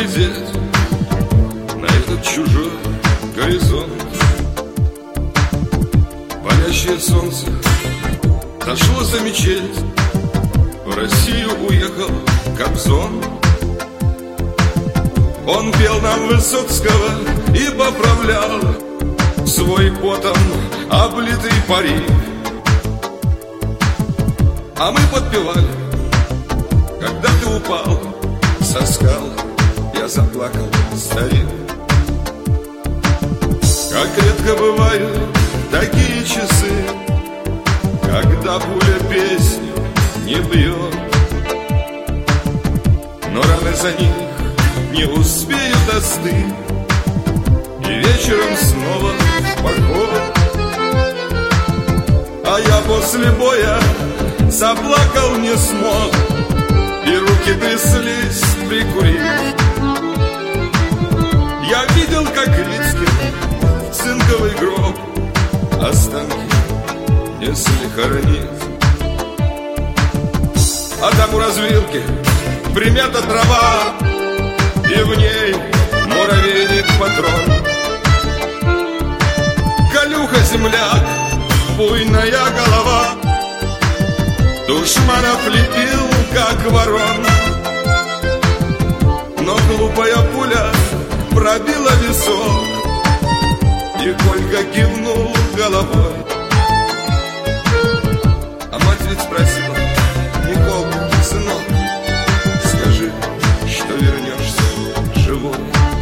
глядеть на этот чужой горизонт. Палящее солнце дошло за мечеть, в Россию уехал Кобзон. Он пел нам Высоцкого и поправлял свой потом облитый парик. А мы подпевали: когда ты упал со скал, я заплакал, старик. Как редко бывают такие часы, когда пуля песню не бьет, но раны за них не успеют остыть, и вечером снова в поход. А я после боя заплакал не смог, и руки тряслись прикурить. Я видел, как Рицкий в цинковый гроб останки несли хоронить. А там у развилки примята трава, и в ней муравейник патрон. Колюха земляк, буйная голова, душманов лепил, как ворон. Но глупая пуля пробила висок, и Колька кивнул головой. А мать ведь спросила: Николка, сынок, скажи, что вернешься живой.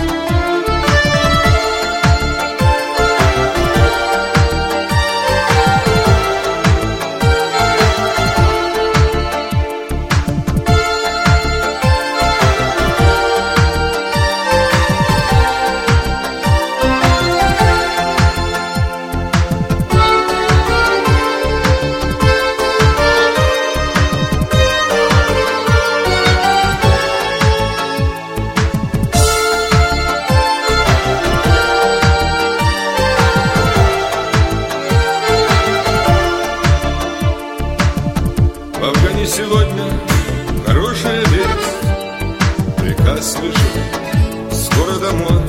В Афгане сегодня хорошая весть, приказ вышел скоро домой.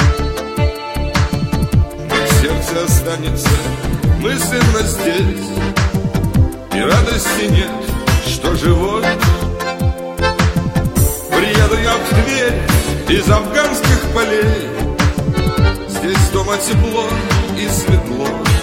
Но в сердце останется мысленно здесь, и радости нет, что живой. Приеду я в Тверь из афганских полей, здесь дома тепло и светло.